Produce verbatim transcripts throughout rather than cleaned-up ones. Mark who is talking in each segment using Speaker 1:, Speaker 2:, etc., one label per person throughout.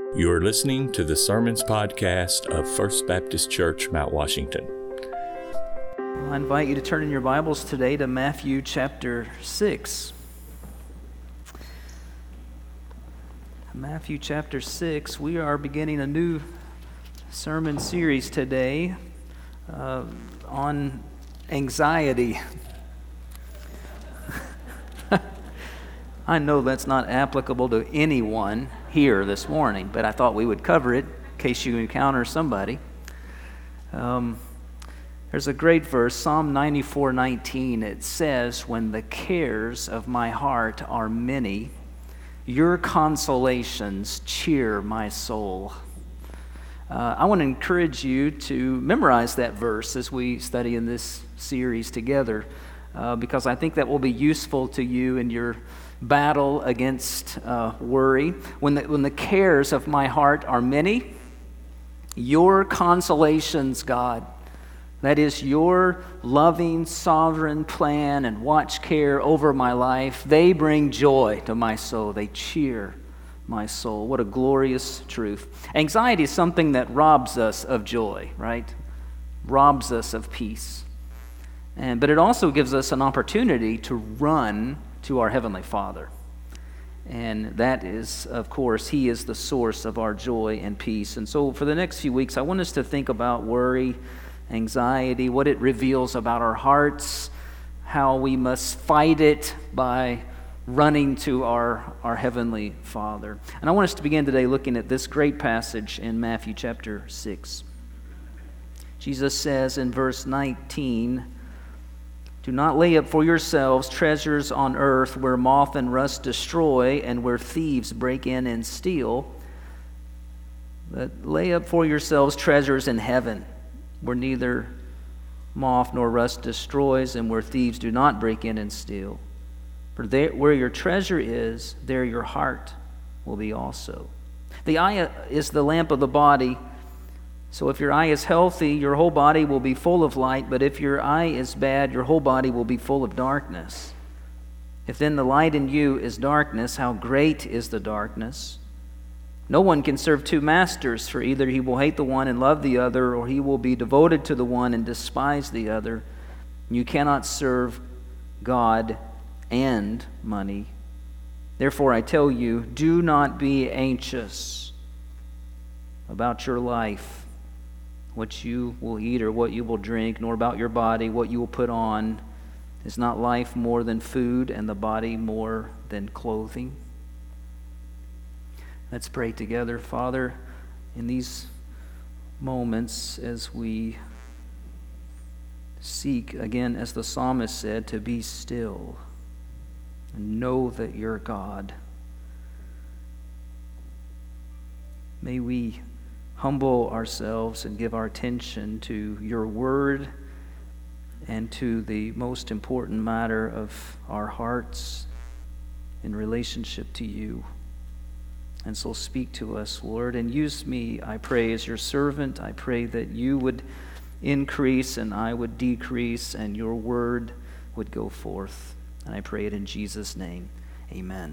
Speaker 1: You are listening to the Sermons Podcast of First Baptist Church, Mount Washington.
Speaker 2: I invite you to turn in your Bibles today to Matthew chapter six. Matthew chapter six, we are beginning a new sermon series today uh, on anxiety. I know that's not applicable to anyone here this morning, but I thought we would cover it in case you encounter somebody. Um, there's a great verse, Psalm ninety-four nineteen. It says, "When the cares of my heart are many, your consolations cheer my soul." Uh, I want to encourage you to memorize that verse as we study in this series together, uh, because I think that will be useful to you in your battle against uh, worry. When the, when the cares of my heart are many, your consolations, God, that is your loving, sovereign plan and watch care over my life, they bring joy to my soul. They cheer my soul. What a glorious truth. Anxiety is something that robs us of joy, right? Robs us of peace. And but it also gives us an opportunity to run to our Heavenly Father. And that is, of course, He is the source of our joy and peace. And so for the next few weeks, I want us to think about worry, anxiety, what it reveals about our hearts, how we must fight it by running to our, our Heavenly Father. And I want us to begin today looking at this great passage in Matthew chapter six. Jesus says in verse nineteen, "Do not lay up for yourselves treasures on earth where moth and rust destroy and where thieves break in and steal. But lay up for yourselves treasures in heaven where neither moth nor rust destroys and where thieves do not break in and steal. For there, where your treasure is, there your heart will be also. The eye is the lamp of the body. So if your eye is healthy, your whole body will be full of light, but if your eye is bad, your whole body will be full of darkness. If then the light in you is darkness, how great is the darkness? No one can serve two masters, for either he will hate the one and love the other, or he will be devoted to the one and despise the other. You cannot serve God and money. Therefore I tell you, do not be anxious about your life, what you will eat or what you will drink, nor about your body, what you will put on. Is not life more than food, and the body more than clothing?" Let's pray together. Father, in these moments as we seek, again, as the psalmist said, to be still and know that you're God, may we humble ourselves and give our attention to your word and to the most important matter of our hearts in relationship to you. And so speak to us, Lord, and use me, I pray, as your servant. I pray that you would increase and I would decrease and your word would go forth. And I pray it in Jesus' name. Amen.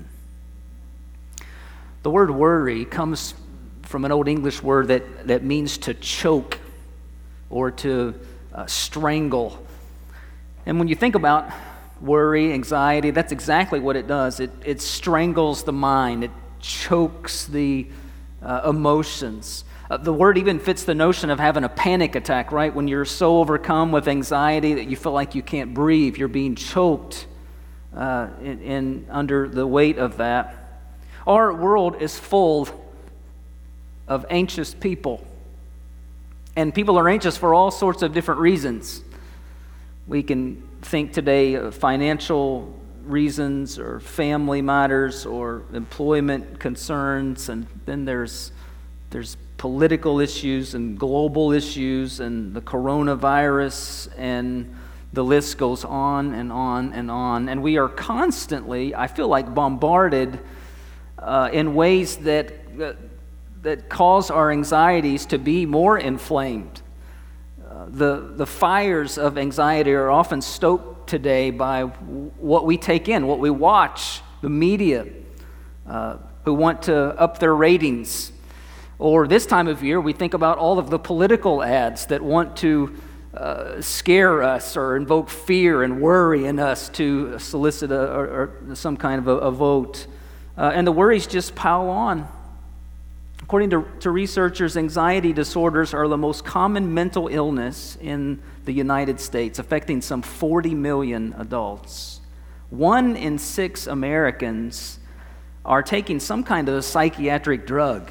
Speaker 2: The word worry comes from an old English word that, that means to choke or to uh, strangle. And when you think about worry, anxiety, that's exactly what it does. It, it strangles the mind. It chokes the uh, emotions. Uh, the word even fits the notion of having a panic attack, right? When you're so overcome with anxiety that you feel like you can't breathe, you're being choked uh, in, in under the weight of that. Our world is full of anxious people. And people are anxious for all sorts of different reasons. We can think today of financial reasons or family matters or employment concerns, and then there's there's political issues and global issues and the coronavirus, and the list goes on and on and on. And we are constantly, I feel like, bombarded uh, in ways that uh, that cause our anxieties to be more inflamed. Uh, the, the fires of anxiety are often stoked today by what we take in, what we watch, the media, uh, who want to up their ratings. Or this time of year, we think about all of the political ads that want to uh, scare us or invoke fear and worry in us to solicit a, or, or some kind of a, a vote. Uh, and the worries just pile on. According to, to researchers, anxiety disorders are the most common mental illness in the United States, affecting some forty million adults. One in six Americans are taking some kind of a psychiatric drug,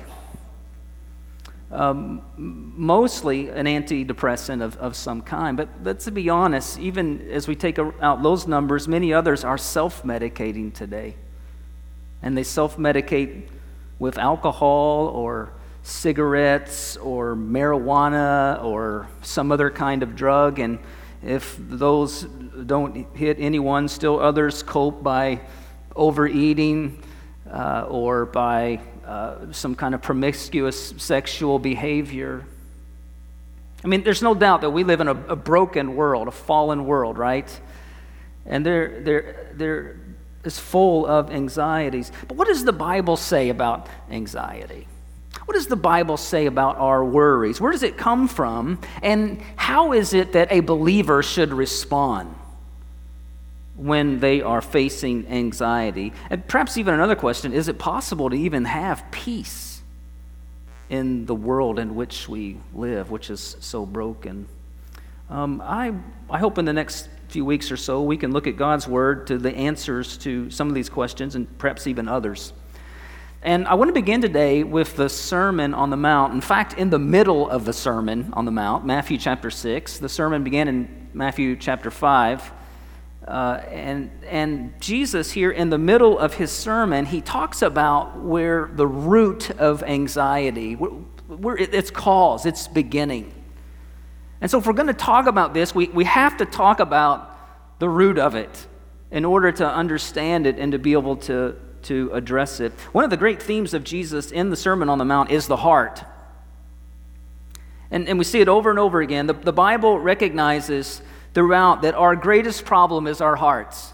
Speaker 2: um, mostly an antidepressant of, of some kind. But let's be honest, even as we take out those numbers, many others are self-medicating today. And they self-medicate with alcohol or cigarettes or marijuana or some other kind of drug. And if those don't hit anyone, still others cope by overeating uh, or by uh, some kind of promiscuous sexual behavior. I mean, there's no doubt that we live in a, a broken world, a fallen world, right? And there, there, there is full of anxieties. But what does the Bible say about anxiety? What does the Bible say about our worries? Where does it come from? And how is it that a believer should respond when they are facing anxiety? And perhaps even another question, is it possible to even have peace in the world in which we live, which is so broken? Um, I, I hope in the next few weeks or so we can look at God's Word to the answers to some of these questions and perhaps even others. And I want to begin today with the Sermon on the Mount. In fact, in the middle of the Sermon on the Mount, Matthew chapter six, the sermon began in Matthew chapter five. Uh, and, and Jesus here in the middle of his sermon, he talks about where the root of anxiety, where, where its cause, its beginning. And so if we're going to talk about this, we, we have to talk about the root of it in order to understand it and to be able to, to address it. One of the great themes of Jesus in the Sermon on the Mount is the heart. And, and we see it over and over again. The, the Bible recognizes throughout that our greatest problem is our hearts.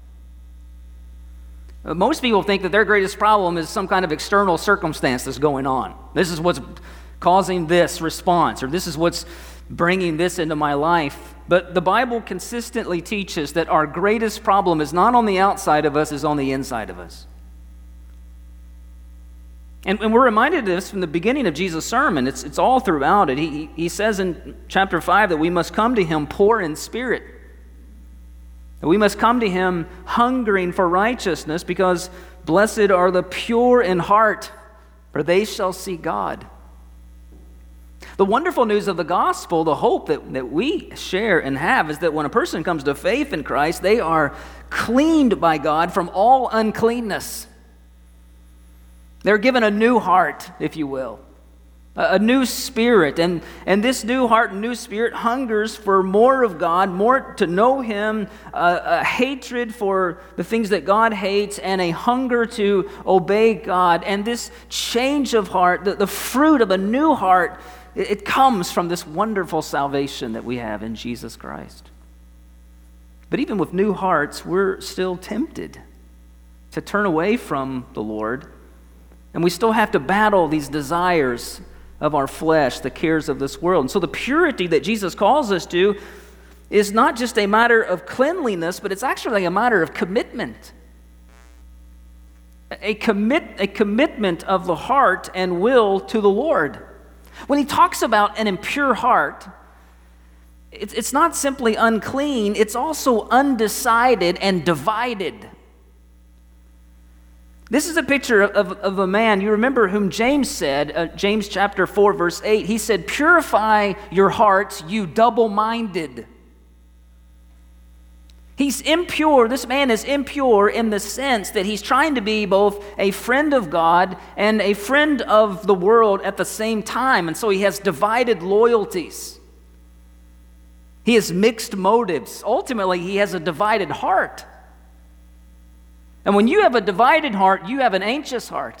Speaker 2: Most people think that their greatest problem is some kind of external circumstance that's going on. This is what's causing this response, or this is what's bringing this into my life. But the Bible consistently teaches that our greatest problem is not on the outside of us, it's on the inside of us. And, and we're reminded of this from the beginning of Jesus' sermon. It's, it's all throughout it. He, he says in chapter five that we must come to him poor in spirit. That we must come to him hungering for righteousness, because blessed are the pure in heart, for they shall see God. The wonderful news of the gospel, the hope that, that we share and have, is that when a person comes to faith in Christ, they are cleaned by God from all uncleanness. They're given a new heart, if you will, a, a new spirit. And, and this new heart and new spirit hungers for more of God, more to know him, uh, a hatred for the things that God hates, and a hunger to obey God. And this change of heart, the, the fruit of a new heart, it comes from this wonderful salvation that we have in Jesus Christ. But even with new hearts, we're still tempted to turn away from the Lord. And we still have to battle these desires of our flesh, the cares of this world. And so the purity that Jesus calls us to is not just a matter of cleanliness, but it's actually a matter of commitment. A, commit, a commitment of the heart and will to the Lord. When he talks about an impure heart, it's, it's not simply unclean, it's also undecided and divided. This is a picture of, of a man, you remember whom James said, uh, James chapter four, verse eight, he said, "Purify your hearts, you double-minded." He's impure. This man is impure in the sense that he's trying to be both a friend of God and a friend of the world at the same time. And so he has divided loyalties. He has mixed motives. Ultimately, he has a divided heart. And when you have a divided heart, you have an anxious heart.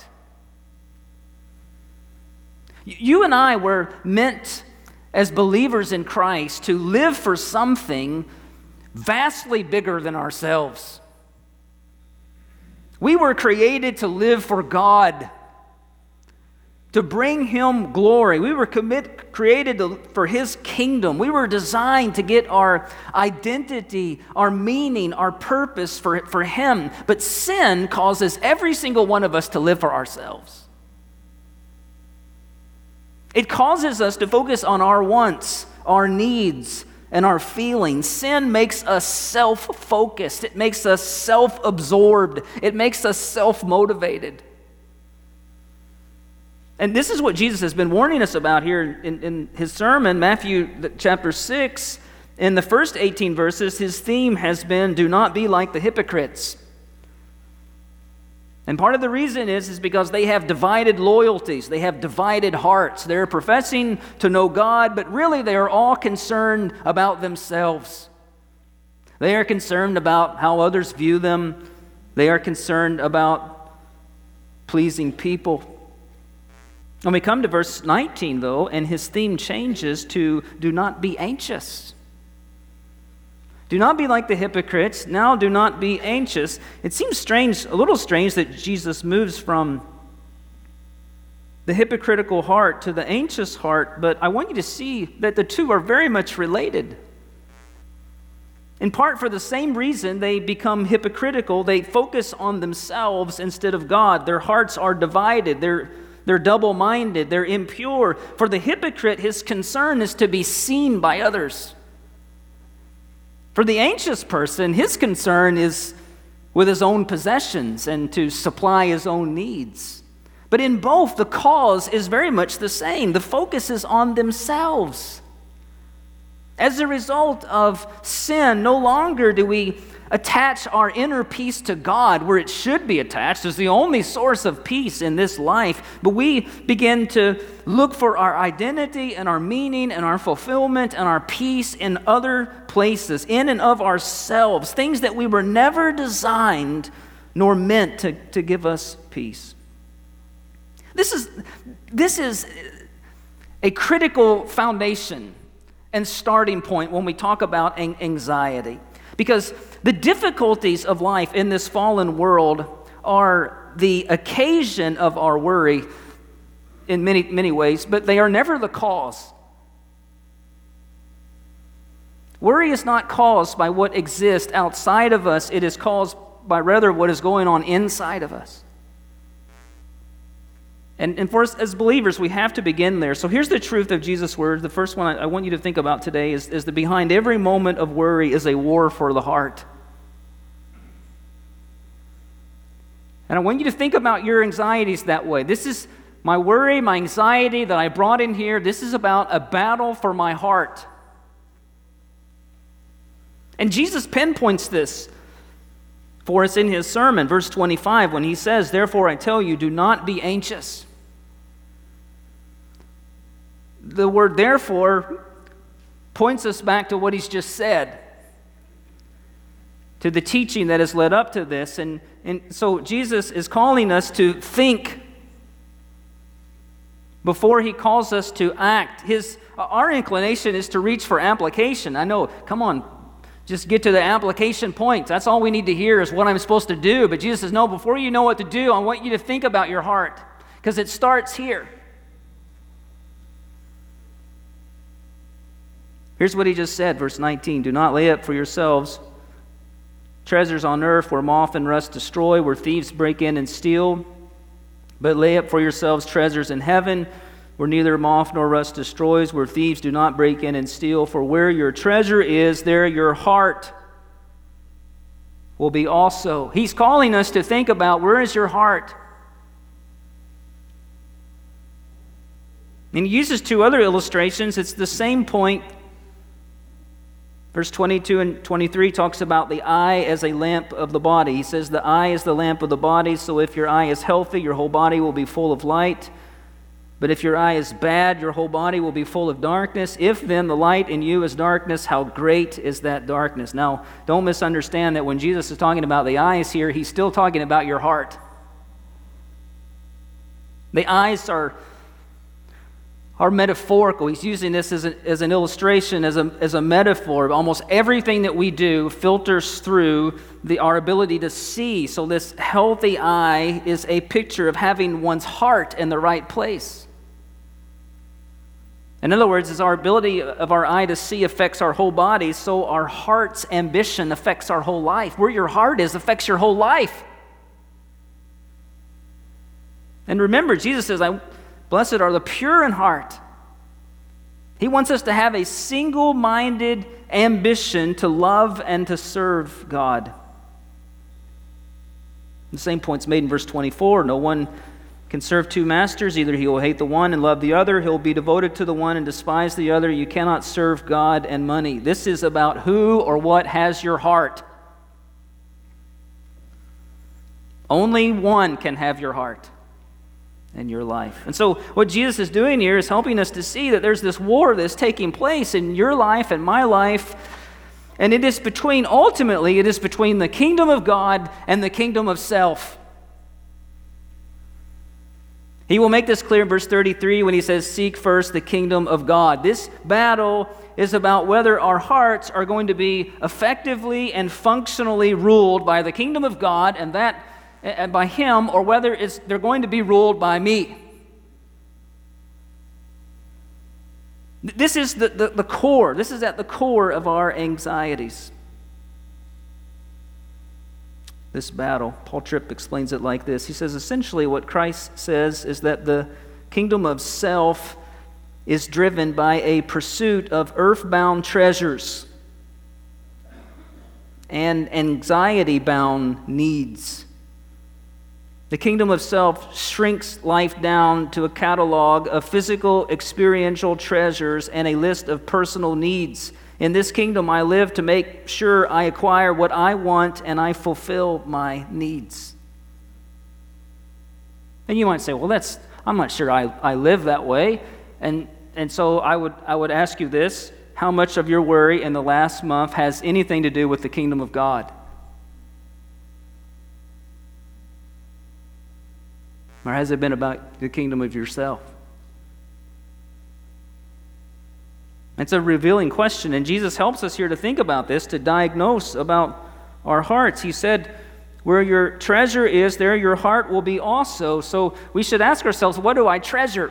Speaker 2: You and I were meant as believers in Christ to live for something vastly bigger than ourselves. We were created to live for God. to bring Him glory. We were commit, created to, for His kingdom. We were designed to get our identity, our meaning, our purpose for, for Him. But sin causes every single one of us to live for ourselves. It causes us to focus on our wants, our needs, and our feelings. Sin makes us self-focused. It makes us self-absorbed. It makes us self-motivated. And this is what Jesus has been warning us about here in, in His sermon, Matthew chapter six. In the first eighteen verses, His theme has been, do not be like the hypocrites. And part of the reason is, is because they have divided loyalties. They have divided hearts. They're professing to know God, but really they are all concerned about themselves. They are concerned about how others view them. They are concerned about pleasing people. When we come to verse nineteen, though, and his theme changes to do not be anxious. Do not be like the hypocrites. Now do not be anxious. It seems strange, a little strange, that Jesus moves from the hypocritical heart to the anxious heart, but I want you to see that the two are very much related. In part for the same reason they become hypocritical. They focus on themselves instead of God. Their hearts are divided. They're, they're double-minded. They're impure. For the hypocrite, his concern is to be seen by others. For the anxious person, his concern is with his own possessions and to supply his own needs. But in both, the cause is very much the same. The focus is on themselves. As a result of sin, no longer do we attach our inner peace to God where it should be attached as the only source of peace in this life, but we begin to look for our identity and our meaning and our fulfillment and our peace in other places, in and of ourselves, things that we were never designed nor meant to, to give us peace. This is, this is a critical foundation and starting point when we talk about anxiety. Because the difficulties of life in this fallen world are the occasion of our worry in many, many ways, but they are never the cause. Worry is not caused by what exists outside of us. It is caused by rather what is going on inside of us. And, and for us as believers, we have to begin there. So here's the truth of Jesus' word. The first one I, I want you to think about today is, is that behind every moment of worry is a war for the heart. And I want you to think about your anxieties that way. This is my worry, my anxiety that I brought in here. This is about a battle for my heart. And Jesus pinpoints this for us in his sermon, verse twenty-five, when he says, "Therefore I tell you, do not be anxious." The word therefore points us back to what he's just said, to the teaching that has led up to this. And, and so Jesus is calling us to think before he calls us to act. His, our inclination is to reach for application. I know, come on, just get to the application points. That's all we need to hear is what I'm supposed to do. But Jesus says, no, before you know what to do, I want you to think about your heart, because it starts here. Here's what he just said, verse nineteen. Do not lay up for yourselves treasures on earth where moth and rust destroy, where thieves break in and steal. But lay up for yourselves treasures in heaven, where neither moth nor rust destroys, where thieves do not break in and steal. For where your treasure is, there your heart will be also. He's calling us to think about, where is your heart? And he uses two other illustrations. It's the same point. Verse twenty-two and twenty-three talks about the eye as a lamp of the body. He says the eye is the lamp of the body, so if your eye is healthy, your whole body will be full of light. But if your eye is bad, your whole body will be full of darkness. If then the light in you is darkness, how great is that darkness? Now, don't misunderstand that when Jesus is talking about the eyes here, he's still talking about your heart. The eyes are, are metaphorical. He's using this as, a, as an illustration, as a, as a metaphor. Almost everything that we do filters through the, our ability to see. So this healthy eye is a picture of having one's heart in the right place. In other words, as our ability of our eye to see affects our whole body, so our heart's ambition affects our whole life. Where your heart is affects your whole life. And remember, Jesus says, I, blessed are the pure in heart. He wants us to have a single-minded ambition to love and to serve God. The same point's made in verse twenty-four. No one can serve two masters. Either he will hate the one and love the other. He'll be devoted to the one and despise the other. You cannot serve God and money. This is about who or what has your heart. Only one can have your heart in your life. And so what Jesus is doing here is helping us to see that there's this war that's taking place in your life and my life. And it is between, ultimately, it is between the kingdom of God and the kingdom of self. He will make this clear in verse thirty-three when he says, seek first the kingdom of God. This battle is about whether our hearts are going to be effectively and functionally ruled by the kingdom of God and that and by Him, or whether it's, they're going to be ruled by me. This is the, the, the core. This is at the core of our anxieties. This battle. Paul Tripp explains it like this. He says, essentially what Christ says is that the kingdom of self is driven by a pursuit of earthbound treasures and anxiety-bound needs. The kingdom of self shrinks life down to a catalog of physical, experiential treasures and a list of personal needs. In this kingdom, I live to make sure I acquire what I want and I fulfill my needs. And you might say, well, that's I'm not sure I, I live that way. And and so I would I would ask you this: how much of your worry in the last month has anything to do with the kingdom of God? Or has it been about the kingdom of yourself? It's a revealing question, and Jesus helps us here to think about this, to diagnose about our hearts. He said, where your treasure is, there your heart will be also. So we should ask ourselves, what do I treasure?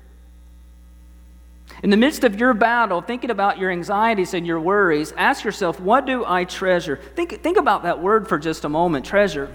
Speaker 2: In the midst of your battle, thinking about your anxieties and your worries, ask yourself, what do I treasure? Think, think about that word for just a moment, treasure.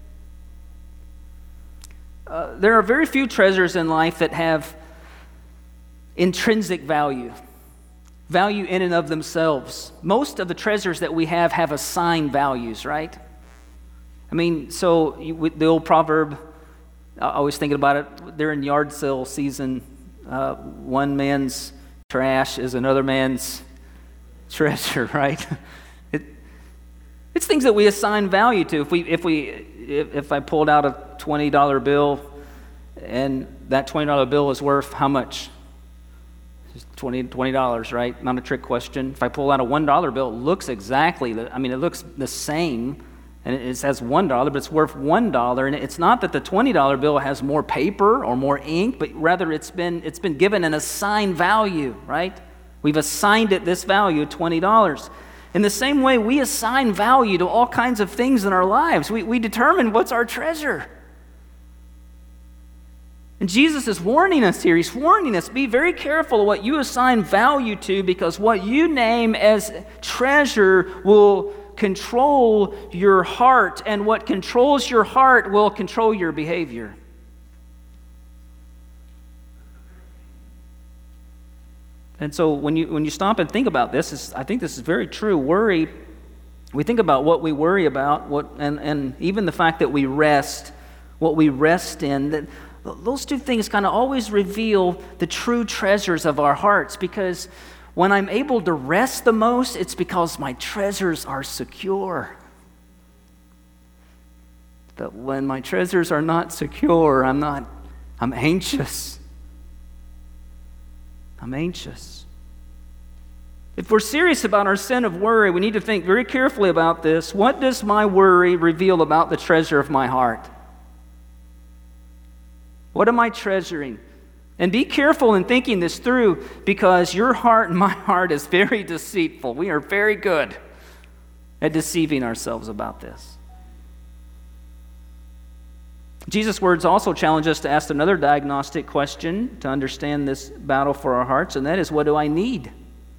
Speaker 2: Uh, there are very few treasures in life that have intrinsic value, value in and of themselves. Most of the treasures that we have have assigned values, right? I mean, so you, the old proverb, I was thinking about it, they're in yard sale season. Uh, one man's trash is another man's treasure, right? It, it's things that we assign value to. If we, if we, if, if I pulled out a twenty dollar bill, and that twenty dollar bill is worth how much? It's twenty dollars, right? Not a trick question. If I pull out a one dollar bill, it looks exactly, the, I mean, it looks the same, and it says one dollar, but it's worth one dollar. And it's not that the twenty dollar bill has more paper or more ink, but rather it's been it's been given an assigned value, right? We've assigned it this value, twenty dollars. In the same way, we assign value to all kinds of things in our lives. We, we determine what's our treasure. And Jesus is warning us here. He's warning us, be very careful of what you assign value to, because what you name as treasure will control your heart, and what controls your heart will control your behavior. And so when you when you stop and think about this, it's, I think this is very true. Worry, we think about what we worry about, what and, and even the fact that we rest, what we rest in, that those two things kind of always reveal the true treasures of our hearts, because when I'm able to rest the most, it's because my treasures are secure. But when my treasures are not secure, I'm not, I'm anxious. I'm anxious. If we're serious about our sin of worry, we need to think very carefully about this. What does my worry reveal about the treasure of my heart? What am I treasuring? And be careful in thinking this through, because your heart and my heart is very deceitful. We are very good at deceiving ourselves about this. Jesus' words also challenge us to ask another diagnostic question to understand this battle for our hearts, and that is, what do I need?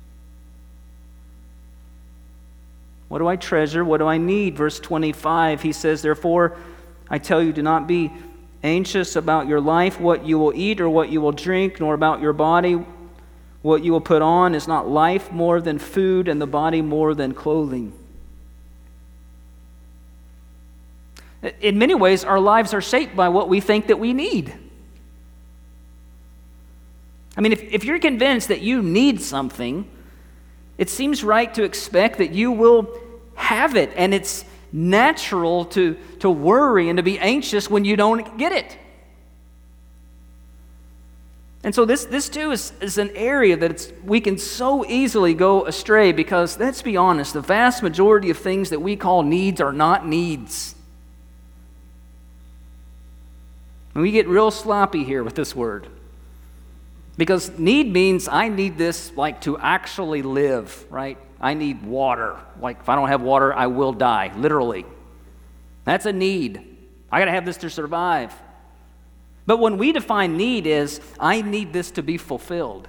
Speaker 2: What do I treasure? What do I need? Verse twenty-five, he says, therefore, I tell you, do not be anxious about your life, what you will eat or what you will drink, nor about your body, what you will put on. Is not life more than food, and the body more than clothing? In many ways, our lives are shaped by what we think that we need. I mean, if, if you're convinced that you need something, it seems right to expect that you will have it, and it's natural to, to worry and to be anxious when you don't get it. And so this, this too is, is an area that it's, we can so easily go astray, because let's be honest, the vast majority of things that we call needs are not needs. And we get real sloppy here with this word. Because need means I need this like to actually live, right? I need water. Like if I don't have water, I will die, literally. That's a need. I got to have this to survive. But when we define need is, I need this to be fulfilled.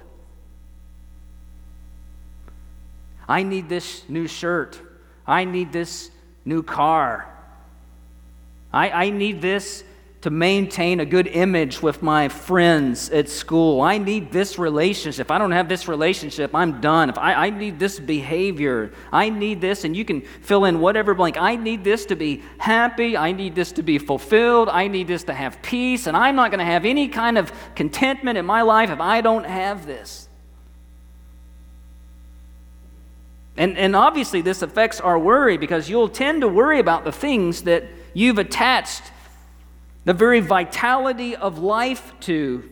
Speaker 2: I need this new shirt. I need this new car. I, I need this to maintain a good image with my friends at school. I need this relationship. If I don't have this relationship, I'm done. If I, I need this behavior, I need this, and you can fill in whatever blank. I need this to be happy. I need this to be fulfilled. I need this to have peace, and I'm not going to have any kind of contentment in my life if I don't have this. And, and obviously this affects our worry, because you'll tend to worry about the things that you've attached the very vitality of life to,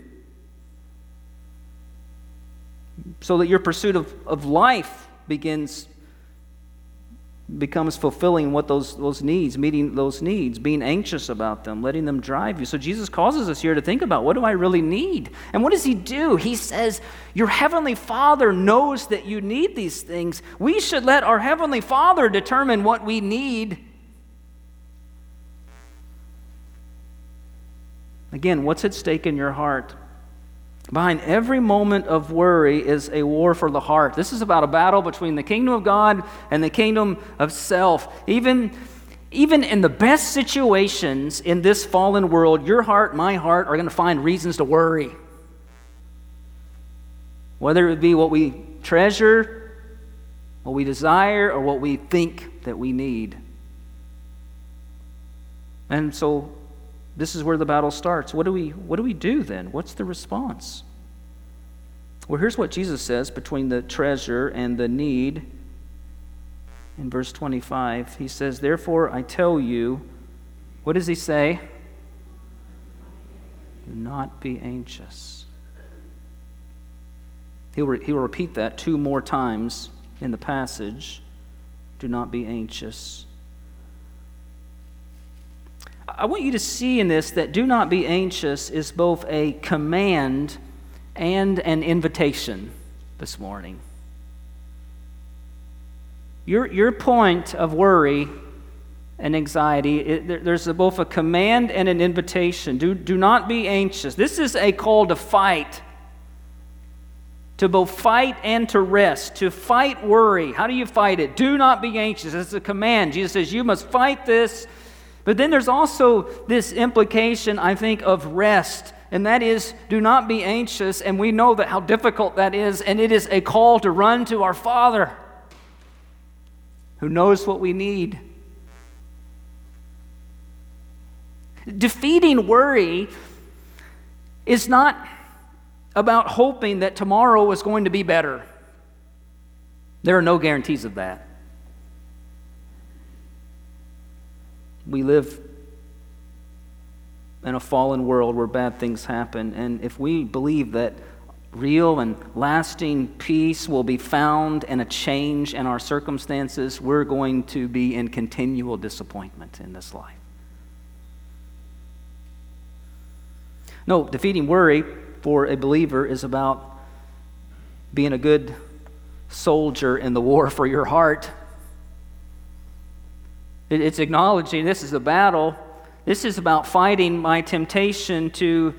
Speaker 2: so that your pursuit of, of life begins, becomes fulfilling what those, those needs, meeting those needs, being anxious about them, letting them drive you. So Jesus causes us here to think about, what do I really need? And what does he do? He says, your heavenly Father knows that you need these things. We should let our heavenly Father determine what we need. Again, what's at stake in your heart? Behind every moment of worry is a war for the heart. This is about a battle between the kingdom of God and the kingdom of self. Even, even in the best situations in this fallen world, your heart, my heart, are going to find reasons to worry. Whether it be what we treasure, what we desire, or what we think that we need. And so this is where the battle starts. What do we what do we do then? What's the response? Well, here's what Jesus says between the treasure and the need. In verse twenty-five, he says, therefore I tell you, what does he say? Do not be anxious. He'll, re- he will repeat that two more times in the passage. Do not be anxious. I want you to see in this that do not be anxious is both a command and an invitation this morning. Your, your point of worry and anxiety, it, there, there's a, both a command and an invitation. Do, do not be anxious. This is a call to fight. To both fight and to rest. To fight worry. How do you fight it? Do not be anxious. It's a command. Jesus says you must fight this. But then there's also this implication, I think, of rest. And that is, do not be anxious. And we know that how difficult that is. And it is a call to run to our Father, who knows what we need. Defeating worry is not about hoping that tomorrow is going to be better. There are no guarantees of that. We live in a fallen world where bad things happen, and if we believe that real and lasting peace will be found and a change in our circumstances, we're going to be in continual disappointment in this life. No, defeating worry for a believer is about being a good soldier in the war for your heart. It's acknowledging this is a battle. This is about fighting my temptation to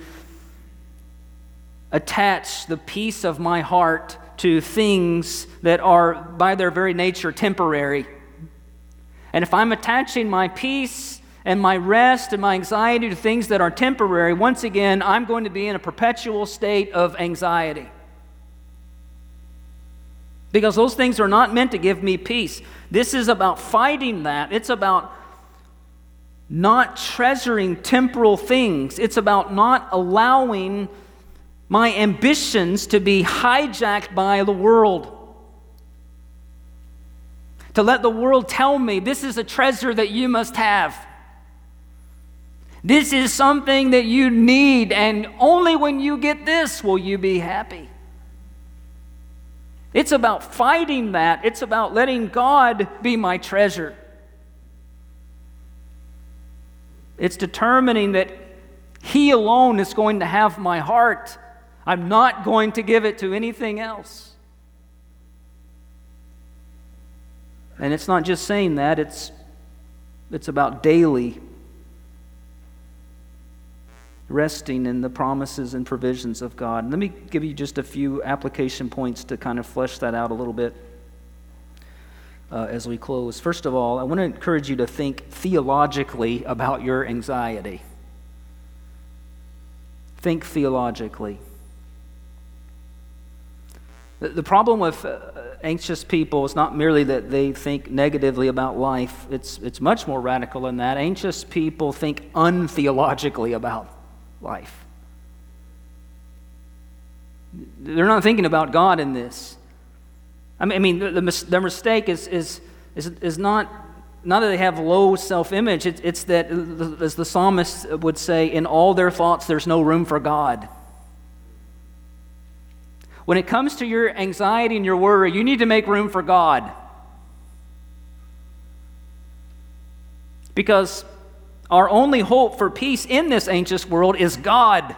Speaker 2: attach the peace of my heart to things that are, by their very nature, temporary. And if I'm attaching my peace and my rest and my anxiety to things that are temporary, once again, I'm going to be in a perpetual state of anxiety. Because those things are not meant to give me peace. This is about fighting that. It's about not treasuring temporal things. It's about not allowing my ambitions to be hijacked by the world. To let the world tell me this is a treasure that you must have. This is something that you need, and only when you get this will you be happy. It's about fighting that. It's about letting God be my treasure. It's determining that He alone is going to have my heart. I'm not going to give it to anything else. And it's not just saying that, it's, it's about daily resting in the promises and provisions of God. Let me give you just a few application points to kind of flesh that out a little bit uh, as we close. First of all, I want to encourage you to think theologically about your anxiety. Think theologically. The, the problem with uh, anxious people is not merely that they think negatively about life. It's, it's much more radical than that. Anxious people think untheologically about life. They're not thinking about God in this. I mean, I mean, the, the, their mistake is is is is not not that they have low self-image. It's, it's that, as the psalmist would say, in all their thoughts, there's no room for God. When it comes to your anxiety and your worry, you need to make room for God, because our only hope for peace in this anxious world is God.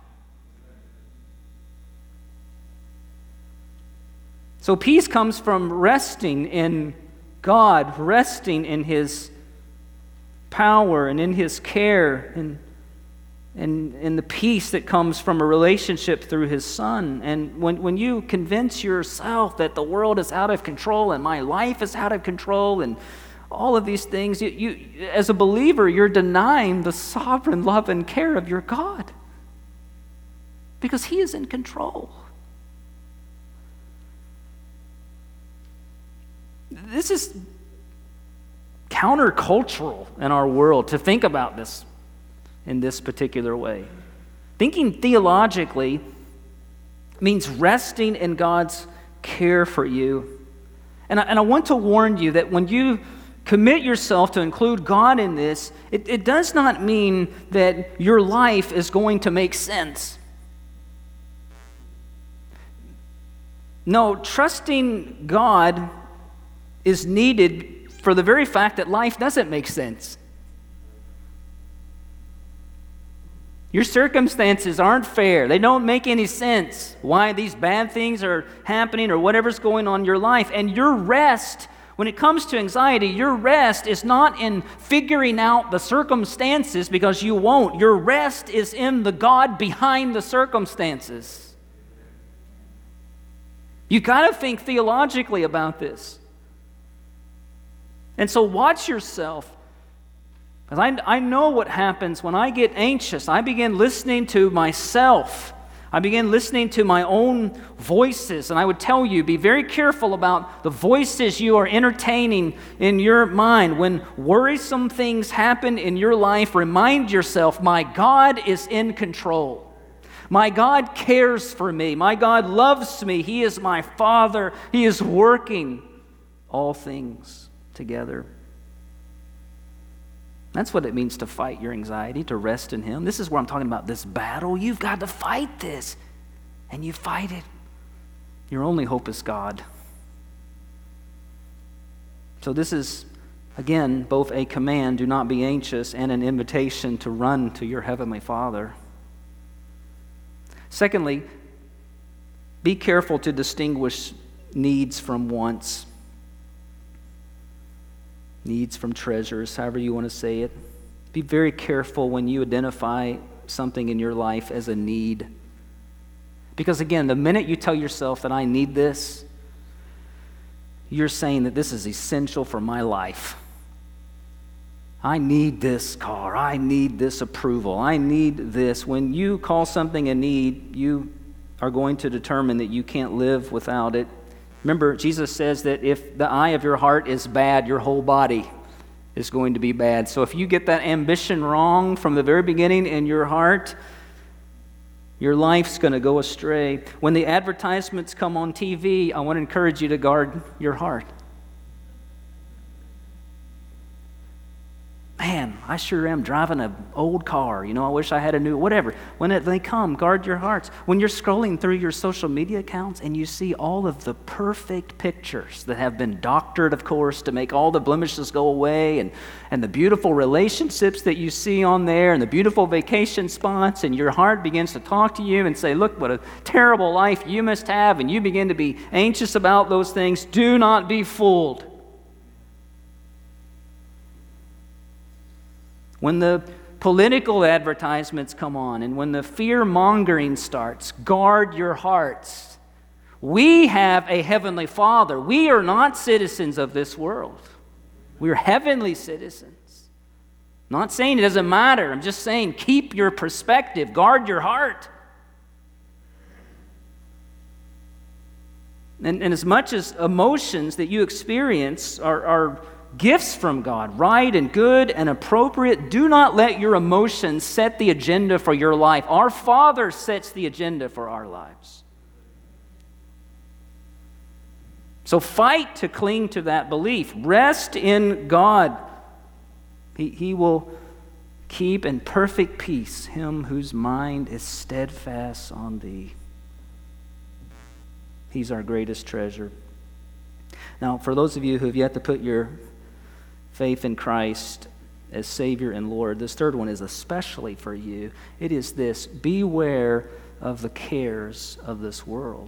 Speaker 2: So peace comes from resting in God, resting in His power and in His care, and, and, and the peace that comes from a relationship through His Son. And when, when you convince yourself that the world is out of control and my life is out of control and all of these things, you, you, as a believer, you're denying the sovereign love and care of your God, because He is in control. This is countercultural in our world to think about this in this particular way. Thinking theologically means resting in God's care for you. And I, and I want to warn you that when you commit yourself to include God in this, it, it does not mean that your life is going to make sense. No, trusting God is needed for the very fact that life doesn't make sense. Your circumstances aren't fair. They don't make any sense why these bad things are happening or whatever's going on in your life. And your rest, when it comes to anxiety, your rest is not in figuring out the circumstances, because you won't. Your rest is in the God behind the circumstances. You got to think theologically about this. And so watch yourself. Because I, I know what happens when I get anxious. I begin listening to myself. I begin listening to my own voices. And I would tell you, be very careful about the voices you are entertaining in your mind. When worrisome things happen in your life, remind yourself, my God is in control. My God cares for me. My God loves me. He is my Father. He is working all things together. That's what it means to fight your anxiety, to rest in Him. This is where I'm talking about this battle. You've got to fight this, and you fight it. Your only hope is God. So this is, again, both a command, do not be anxious, and an invitation to run to your Heavenly Father. Secondly, be careful to distinguish needs from wants. Needs from treasures, however you want to say it. Be very careful when you identify something in your life as a need. Because again, the minute you tell yourself that I need this, you're saying that this is essential for my life. I need this car. I need this approval. I need this. When you call something a need, you are going to determine that you can't live without it. Remember, Jesus says that if the eye of your heart is bad, your whole body is going to be bad. So if you get that ambition wrong from the very beginning in your heart, your life's going to go astray. When the advertisements come on T V, I want to encourage you to guard your heart. Man, I sure am driving an old car. You know, I wish I had a new, whatever. When it, they come, guard your hearts. When you're scrolling through your social media accounts and you see all of the perfect pictures that have been doctored, of course, to make all the blemishes go away, and, and the beautiful relationships that you see on there, and the beautiful vacation spots, and your heart begins to talk to you and say, look, what a terrible life you must have, and you begin to be anxious about those things. Do not be fooled. When the political advertisements come on and when the fear-mongering starts, guard your hearts. We have a heavenly Father. We are not citizens of this world. We are heavenly citizens. I'm not saying it doesn't matter. I'm just saying keep your perspective. Guard your heart. And, and as much as emotions that you experience are, are gifts from God, right and good and appropriate, do not let your emotions set the agenda for your life. Our Father sets the agenda for our lives. So fight to cling to that belief. Rest in God. He, he will keep in perfect peace him whose mind is steadfast on thee. He's our greatest treasure. Now, for those of you who have yet to put your faith in Christ as Savior and Lord, this third one is especially for you. It is this: beware of the cares of this world.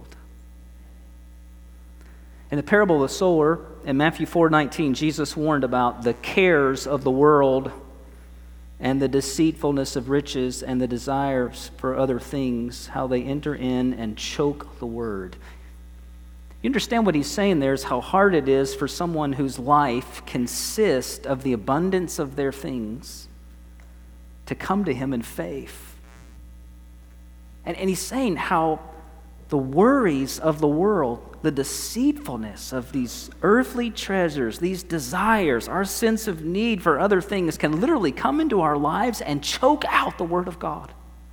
Speaker 2: In the parable of the sower, in Matthew four nineteen, Jesus warned about the cares of the world and the deceitfulness of riches and the desires for other things, how they enter in and choke the word. You understand what he's saying there is how hard it is for someone whose life consists of the abundance of their things to come to him in faith. And, and he's saying how the worries of the world, the deceitfulness of these earthly treasures, these desires, our sense of need for other things can literally come into our lives and choke out the Word of God.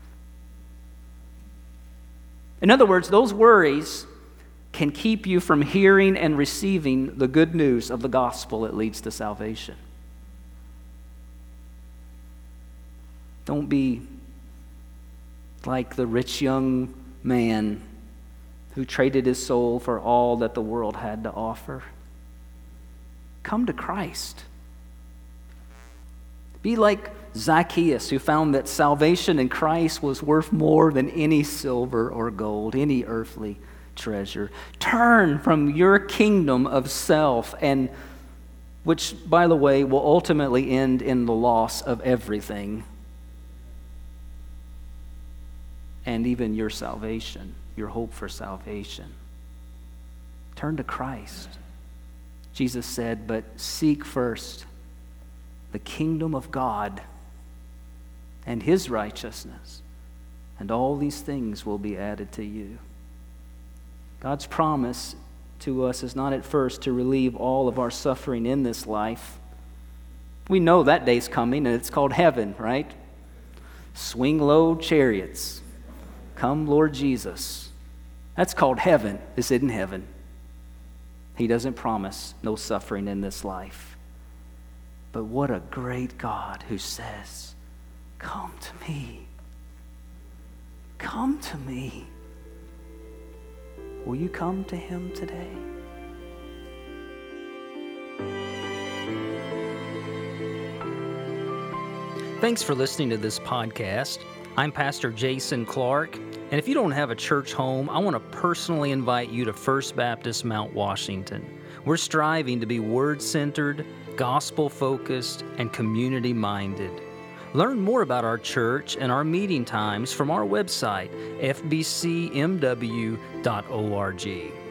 Speaker 2: In other words, those worries can keep you from hearing and receiving the good news of the gospel that leads to salvation. Don't be like the rich young man who traded his soul for all that the world had to offer. Come to Christ. Be like Zacchaeus, who found that salvation in Christ was worth more than any silver or gold, any earthly treasure. Turn from your kingdom of self, and which, by the way, will ultimately end in the loss of everything, and even your salvation, your hope for salvation. Turn to Christ. Jesus said, but seek first the kingdom of God and his righteousness, and all these things will be added to you. God's promise to us is not at first to relieve all of our suffering in this life. We know that day's coming, and it's called heaven, right? Swing low chariots. Come, Lord Jesus. That's called heaven. This isn't heaven. He doesn't promise no suffering in this life. But what a great God who says, come to me. Come to me. Will you come to him today? Thanks for listening to this podcast. I'm Pastor Jason Clark,
Speaker 3: And if you don't have a church home, I want to personally invite you to First Baptist Mount Washington. We're striving to be word-centered, gospel-focused, and community-minded. Learn more about our church and our meeting times from our website, f b c m w dot org.